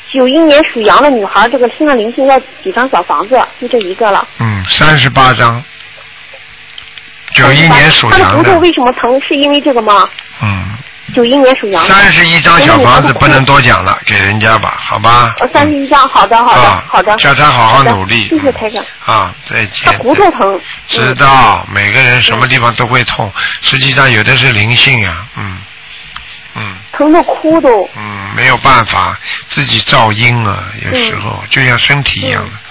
91年属羊的女孩，这个身上灵性要几张小房子？就这一个了。 38张。91年属羊的。 他的骨头为什么疼？是因为这个吗？91年属羊的。 31张小房子不能多讲了，给人家吧，好吧 ？31张，好的。 叫他好好努力。 谢谢台长。 再见。 他骨头疼。 知道，每个人什么地方都会痛，实际上有的是灵性啊， 疼得哭都。 没有办法，自己造因啊，有时候就像身体一样的。